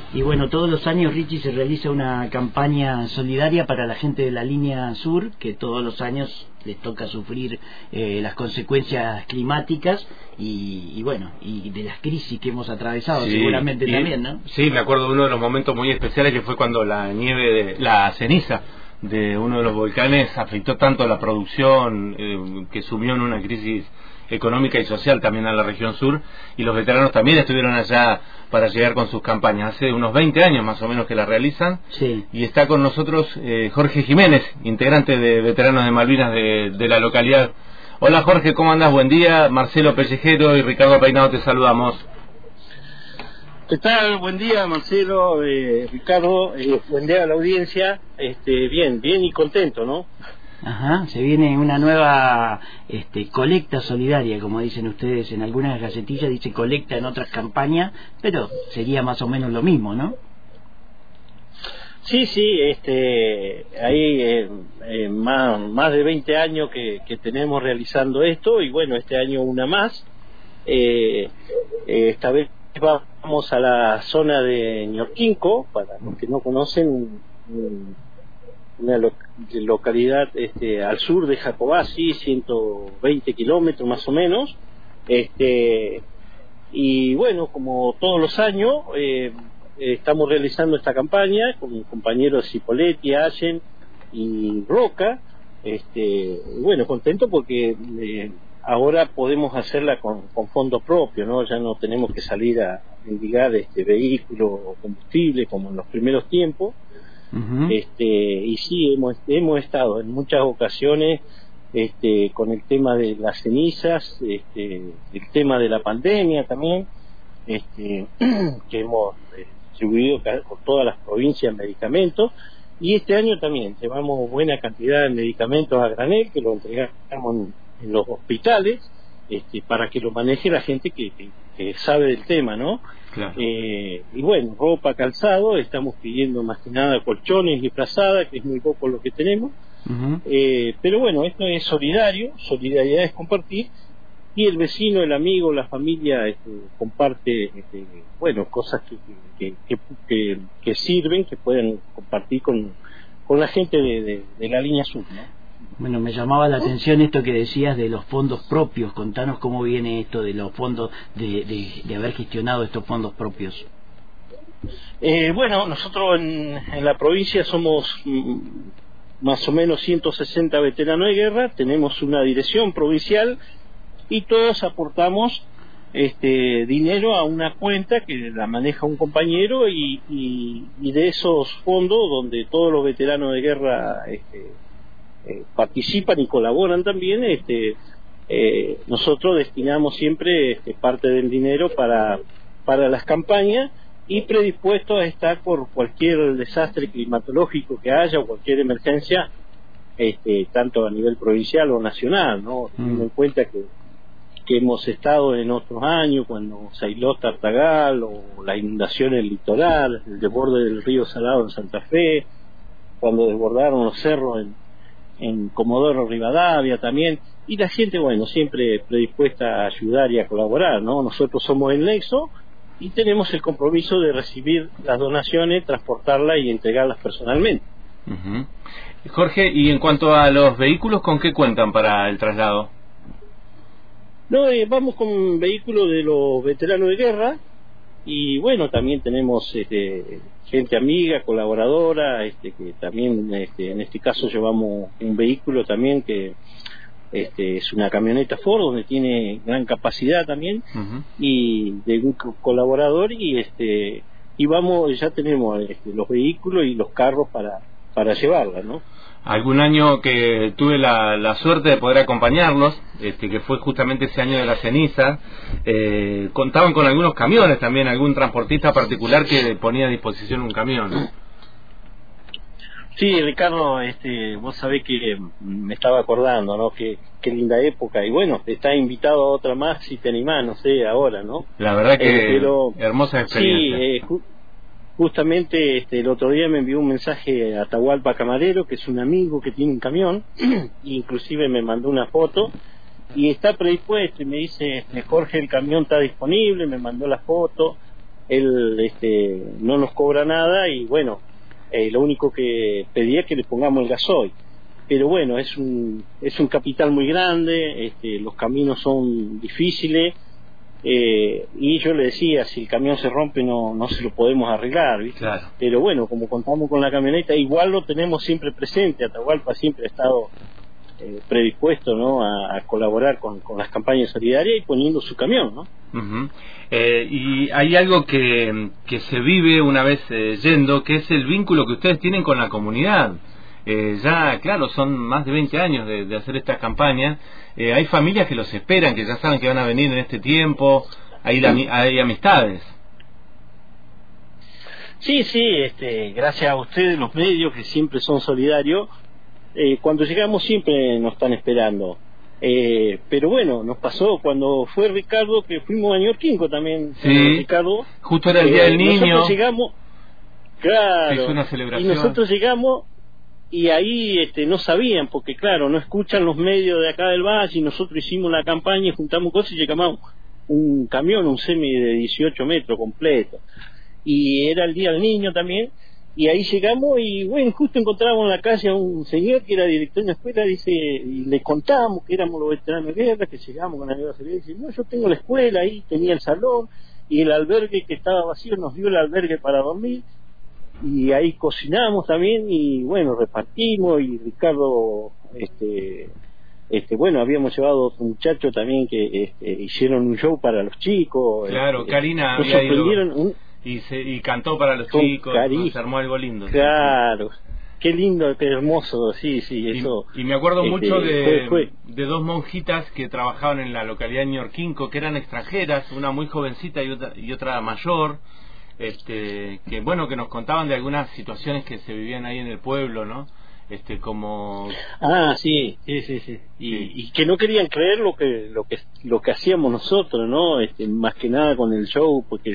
Y bueno, todos los años, Richie, se realiza una campaña solidaria para la gente de la línea sur, que todos los años les toca sufrir las consecuencias climáticas y bueno, y de las crisis que hemos atravesado, sí, seguramente también, ¿no? Sí, me acuerdo de uno de los momentos muy especiales, que fue cuando la ceniza de uno de los volcanes afectó tanto a la producción, que sumió en una crisis económica y social también a la región sur, y los veteranos también estuvieron allá para llegar con sus campañas. Hace unos 20 años más o menos que la realizan, sí. Y está con nosotros Jorge Jiménez, integrante de Veteranos de Malvinas de la localidad. Hola Jorge, ¿cómo andás? Buen día. Marcelo Pellejero y Ricardo Peinado te saludamos. ¿Qué tal? Buen día, Marcelo, Ricardo, buen día a la audiencia. Bien y contento, ¿no? Ajá, se viene una nueva colecta solidaria, como dicen ustedes en algunas gacetillas, dice colecta en otras campañas, pero sería más o menos lo mismo, ¿no? Sí, hay más de 20 años que tenemos realizando esto, y bueno, este año una más. Esta vez vamos a la zona de Ñorquinco, para los que no conocen, una localidad al sur de Jacobasi, 120 kilómetros más o menos. Y bueno, como todos los años, estamos realizando esta campaña con compañeros Cipoletti, Allen y Roca. Bueno, contento porque ahora podemos hacerla con fondos propios, ¿no? Ya no tenemos que salir a mendigar vehículo o combustible como en los primeros tiempos. Uh-huh. Y sí, hemos estado en muchas ocasiones con el tema de las cenizas, el tema de la pandemia también, que hemos distribuido por todas las provincias medicamentos, y este año también llevamos buena cantidad de medicamentos a granel que lo entregamos en los hospitales, para que lo maneje la gente que sabe del tema, ¿no? Claro. Y bueno, ropa, calzado, estamos pidiendo más que nada colchones y frazadas, que es muy poco lo que tenemos. Uh-huh. Pero bueno, esto es solidario, solidaridad es compartir, y el vecino, el amigo, la familia comparte, bueno, cosas que sirven, que pueden compartir con la gente de la línea sur, ¿no? Bueno, me llamaba la atención esto que decías de los fondos propios. Contanos cómo viene esto de los fondos, de haber gestionado estos fondos propios. Bueno, nosotros en la provincia somos más o menos 160 veteranos de guerra, tenemos una dirección provincial y todos aportamos dinero a una cuenta que la maneja un compañero, y de esos fondos donde todos los veteranos de guerra participan y colaboran también, nosotros destinamos siempre parte del dinero para las campañas, y predispuestos a estar por cualquier desastre climatológico que haya o cualquier emergencia, tanto a nivel provincial o nacional, ¿no? Teniendo en cuenta que hemos estado en otros años cuando se aisló Tartagal, o la inundación en el litoral, el desborde del río Salado en Santa Fe, cuando desbordaron los cerros en Comodoro Rivadavia también, y la gente, bueno, siempre predispuesta a ayudar y a colaborar, ¿no? Nosotros somos el nexo y tenemos el compromiso de recibir las donaciones, transportarlas y entregarlas personalmente. Uh-huh. Jorge, y en cuanto a los vehículos, ¿con qué cuentan para el traslado? No, vamos con vehículos de los veteranos de guerra, y bueno, también tenemos gente amiga, colaboradora, que también en este caso llevamos un vehículo también que es una camioneta Ford donde tiene gran capacidad también. Uh-huh. Y de un colaborador, y vamos, ya tenemos los vehículos y los carros para llevarla, ¿no? Algún año que tuve la suerte de poder acompañarlos, que fue justamente ese año de la ceniza, contaban con algunos camiones también, algún transportista particular que ponía a disposición un camión, ¿no? Sí, Ricardo, vos sabés que me estaba acordando, ¿no? Qué linda época, y bueno, te está invitado a otra más si te animás, no sé, ahora, ¿no? La verdad que hermosa experiencia. Sí, justamente el otro día me envió un mensaje a Atahualpa Camarero, que es un amigo que tiene un camión, inclusive me mandó una foto, y está predispuesto, y me dice, Jorge, el camión está disponible, me mandó la foto, él no nos cobra nada y bueno, lo único que pedía es que le pongamos el gasoil. Pero bueno, es un capital muy grande, los caminos son difíciles, y yo le decía, si el camión se rompe no se lo podemos arreglar, ¿viste? Claro. Pero bueno, como contamos con la camioneta, igual lo tenemos siempre presente. Atahualpa siempre ha estado predispuesto, ¿no?, a colaborar con las campañas solidarias y poniendo su camión, ¿no? Uh-huh. Y hay algo que se vive una vez yendo, que es el vínculo que ustedes tienen con la comunidad. Ya, claro, son más de 20 años de hacer estas campañas. Hay familias que los esperan, que ya saben que van a venir en este tiempo. Hay amistades. Sí, gracias a ustedes, los medios, que siempre son solidarios. Cuando llegamos siempre nos están esperando. Pero bueno, nos pasó cuando fue Ricardo, que fuimos a Ñorquinco también. Sí, Ricardo, justo era el Día del Niño. Nosotros llegamos, claro, hizo una celebración. y nosotros llegamos y ahí no sabían, porque claro, no escuchan los medios de acá del valle, y nosotros hicimos la campaña y juntamos cosas y llegamos un camión, un semi de 18 metros completo. Y era el Día del Niño también. Y ahí llegamos y bueno, justo encontramos en la calle a un señor que era director de una escuela, dice, y le contamos que éramos los veteranos de guerra, que llegamos con la guerra civil, y dice, no, yo tengo la escuela ahí, tenía el salón, y el albergue que estaba vacío nos dio el albergue para dormir, y ahí cocinamos también, y bueno, repartimos, y Ricardo, bueno, habíamos llevado a otro muchacho también que hicieron un show para los chicos. Claro, Karina había ido y cantó para los chicos, se armó algo lindo. Claro, qué lindo, qué hermoso, sí, eso. Y me acuerdo mucho de dos monjitas que trabajaban en la localidad de Ñorquinco, que eran extranjeras, una muy jovencita y otra mayor, que bueno, que nos contaban de algunas situaciones que se vivían ahí en el pueblo, ¿no? Como sí. Y que no querían creer lo que hacíamos nosotros, ¿no? Más que nada con el show, porque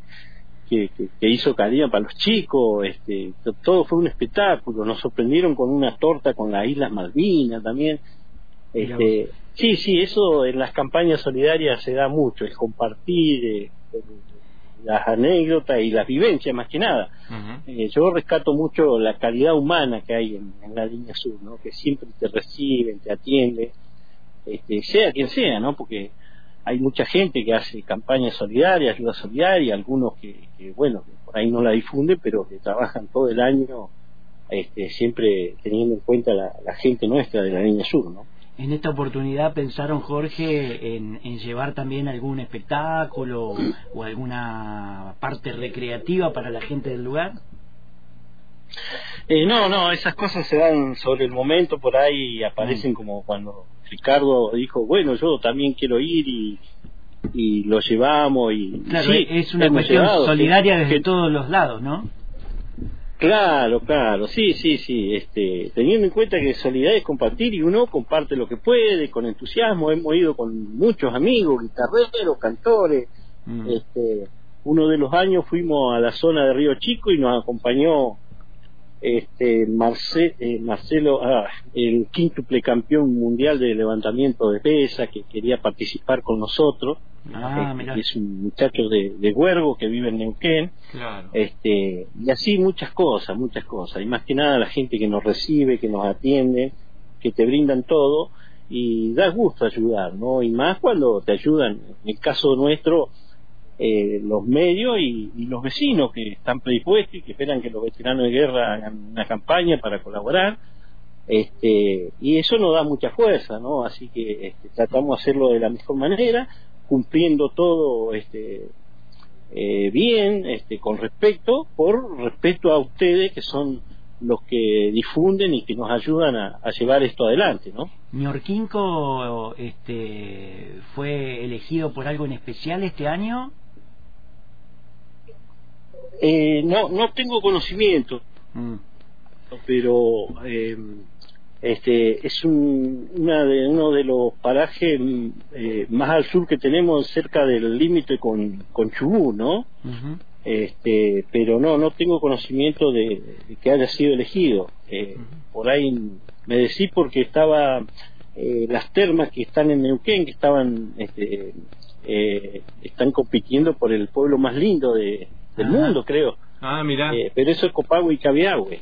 que hizo Karina para los chicos, todo fue un espectáculo. Nos sorprendieron con una torta con las Islas Malvinas también. Sí, eso en las campañas solidarias se da mucho, el compartir las anécdotas y las vivencias, más que nada. Uh-huh. Yo rescato mucho la calidad humana que hay en la línea sur, ¿no? Que siempre te reciben, te atienden, sea quien sea, ¿no? Porque hay mucha gente que hace campañas solidarias, ayuda solidaria, algunos que bueno, que por ahí no la difunden, pero que trabajan todo el año, siempre teniendo en cuenta la gente nuestra de la línea sur, ¿no? En esta oportunidad pensaron, Jorge, en llevar también algún espectáculo o alguna parte recreativa para la gente del lugar. No, esas cosas se dan sobre el momento, por ahí aparecen, como cuando Ricardo dijo, bueno, yo también quiero ir, y lo llevamos, y claro, sí, es una cuestión solidaria desde todos los lados, ¿no? Claro, sí, teniendo en cuenta que solidaridad es compartir, y uno comparte lo que puede, con entusiasmo. Hemos ido con muchos amigos, guitarreros, cantores. Uno de los años fuimos a la zona de Río Chico y nos acompañó Marcelo, el quíntuple campeón mundial de levantamiento de pesa, que quería participar con nosotros. Que es un muchacho de Huergo que vive en Neuquén. Claro. Y así muchas cosas, y más que nada la gente que nos recibe, que nos atiende, que te brindan todo, y da gusto ayudar, ¿no? Y más cuando te ayudan, en el caso nuestro, los medios y los vecinos que están predispuestos y que esperan que los veteranos de guerra hagan una campaña para colaborar, y eso nos da mucha fuerza, ¿no? Así que tratamos de hacerlo de la mejor manera, cumpliendo todo bien, con por respeto a ustedes, que son los que difunden y que nos ayudan a llevar esto adelante, ¿no? ¿Ñorquinco fue elegido por algo en especial este año? No tengo conocimiento, pero es uno de los parajes más al sur que tenemos, cerca del límite con Chubut, ¿no? Uh-huh. Pero no tengo conocimiento de que haya sido elegido. Por ahí me decís, porque estaba las termas que están en Neuquén, que estaban están compitiendo por el pueblo más lindo del mundo, creo. Mira. Pero eso es Copahue y Cabiahue.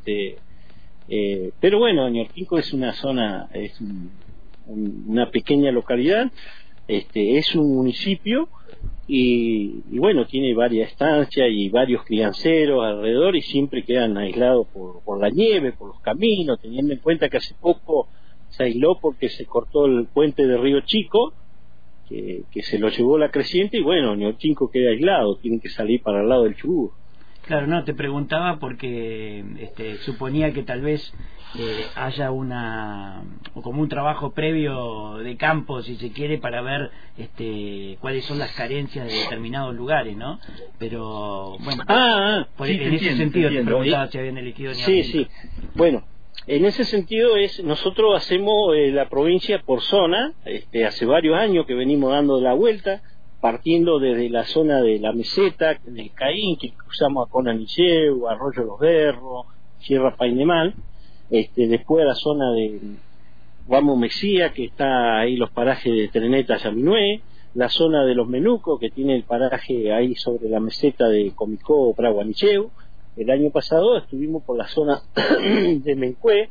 Pero bueno, Ñorquinco es una zona, es una pequeña localidad, es un municipio y bueno, tiene varias estancias y varios crianceros alrededor y siempre quedan aislados por la nieve, por los caminos, teniendo en cuenta que hace poco se aisló porque se cortó el puente de Río Chico, que se lo llevó la creciente y bueno, Ñorquinco queda aislado, tienen que salir para el lado del Chubut. Claro, no, te preguntaba porque suponía que tal vez haya o como un trabajo previo de campo, si se quiere, para ver cuáles son las carencias de determinados lugares, ¿no? Pero, bueno, en ese sentido te preguntaba si habían elegido Ñorquinco. Sí, bueno, en ese sentido nosotros hacemos la provincia por zona, hace varios años que venimos dando la vuelta, partiendo desde la zona de la meseta, del Caín, que cruzamos a Conanilleu, Arroyo Los Berros, Sierra Painemal, después a la zona de Guamo Mexía, que está ahí los parajes de Treneta, Yaminué, la zona de los Menucos, que tiene el paraje ahí sobre la meseta de Comicó, Praguanicheu. El año pasado estuvimos por la zona de Mencué,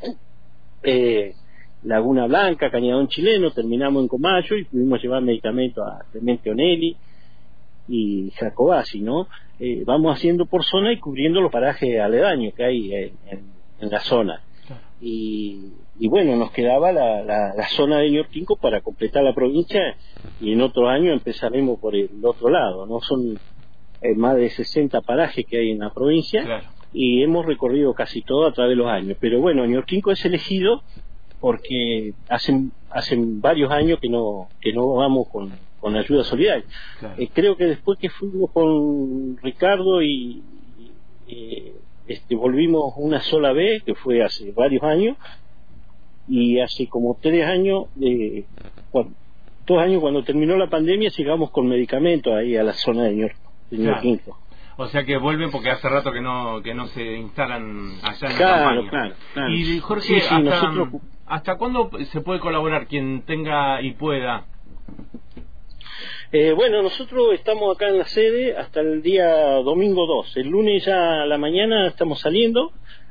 Laguna Blanca, Cañadón Chileno, terminamos en Comayo y pudimos llevar medicamentos a Clemente Onelli y Jacobasi, ¿no? Vamos haciendo por zona y cubriendo los parajes aledaños que hay en la zona. Y bueno, nos quedaba la zona de Ñorquinco para completar la provincia y en otro año empezaremos por el otro lado, ¿no? Son más de 60 parajes que hay en la provincia, claro, y hemos recorrido casi todo a través de los años. Pero bueno, Ñorquinco es elegido porque hacen varios años que no vamos con ayuda solidaria. Claro. Creo que después que fuimos con Ricardo y volvimos una sola vez, que fue hace varios años, y hace como 3 años, 2 años cuando terminó la pandemia, llegamos con medicamentos ahí a la zona de Ñorquinco. Claro. O sea que vuelven porque hace rato que no se instalan allá en la campaña. Claro. Y Jorge, ¿hasta cuándo se puede colaborar quien tenga y pueda? Bueno, nosotros estamos acá en la sede hasta el día domingo 2. El lunes ya a la mañana estamos saliendo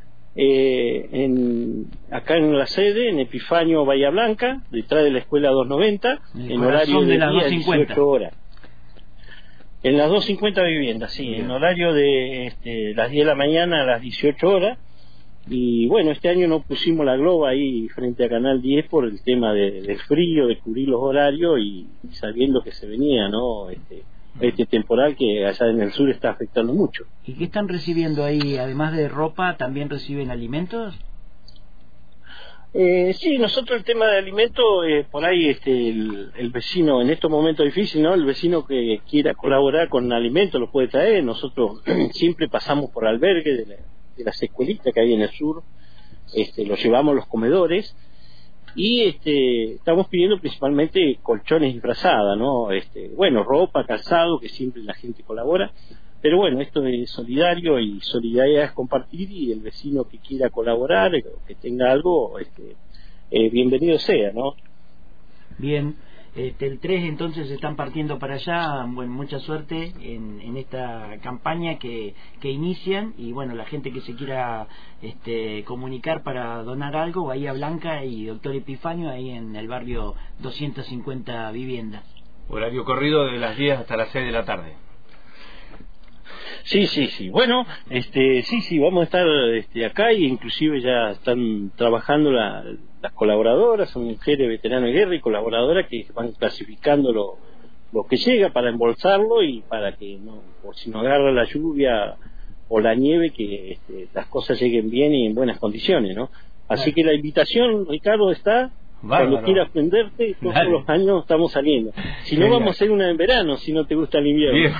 acá en la sede, en Epifanio Bahía Blanca, detrás de la escuela 290, en horario de las 18 horas. En las 250 viviendas, sí, bien, en horario de las 10 de la mañana a las 18 horas. Y bueno, este año no pusimos la globa ahí frente a Canal 10 por el tema del frío, de cubrir los horarios y sabiendo que se venía, ¿no? Este temporal que allá en el sur está afectando mucho. ¿Y qué están recibiendo ahí? Además de ropa, ¿también reciben alimentos? Sí, nosotros el tema de alimentos, por ahí el vecino, en estos momentos difíciles, ¿no? El vecino que quiera colaborar con alimentos lo puede traer. Nosotros siempre pasamos por albergue de las escuelitas que hay en el sur, los llevamos a los comedores y estamos pidiendo principalmente colchones y frazadas, ¿no? Bueno, ropa, calzado, que siempre la gente colabora. Pero bueno, esto es solidario y solidaridad es compartir y el vecino que quiera colaborar, que tenga algo, bienvenido sea, ¿no? Bien, el 3 entonces están partiendo para allá. Bueno, mucha suerte en esta campaña que inician y bueno, la gente que se quiera comunicar para donar algo, Bahía Blanca y Doctor Epifanio ahí en el barrio 250 viviendas. Horario corrido de las 10 hasta las 6 de la tarde. Sí. Bueno, sí, vamos a estar acá y inclusive ya están trabajando las colaboradoras, son mujeres veteranas de guerra y colaboradoras que van clasificando lo que llega para embolsarlo y para que por si no agarra la lluvia o la nieve, que las cosas lleguen bien y en buenas condiciones, ¿no? Así que la invitación, Ricardo, está. Bárbaro. Cuando quieras prenderte, todos los años estamos saliendo. Si no, vamos a hacer una en verano, si no te gusta el invierno.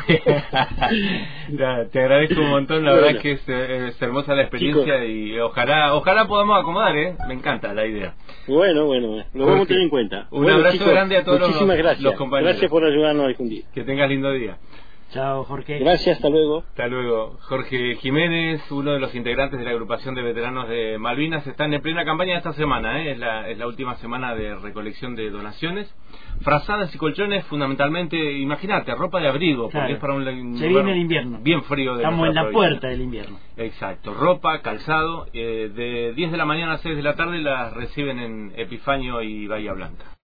Te agradezco un montón, la verdad que es hermosa la experiencia, chicos, y ojalá podamos acomodar, me encanta la idea. Bueno, lo vamos a tener en cuenta. Un abrazo, chicos, grande a todos muchísimas gracias. Los compañeros. Gracias por ayudarnos a difundir. Que tengas lindo día. Chao, Jorge. Gracias, hasta luego. Hasta luego. Jorge Jiménez, uno de los integrantes de la agrupación de veteranos de Malvinas, están en plena campaña esta semana, es la última semana de recolección de donaciones. Frazadas y colchones, fundamentalmente, imagínate, ropa de abrigo, claro, porque es para un se viene el invierno. Bien frío de Estamos en la provincia. puerta del invierno. Exacto, ropa, calzado, de 10 de la mañana a 6 de la tarde las reciben en Epifanio y Bahía Blanca.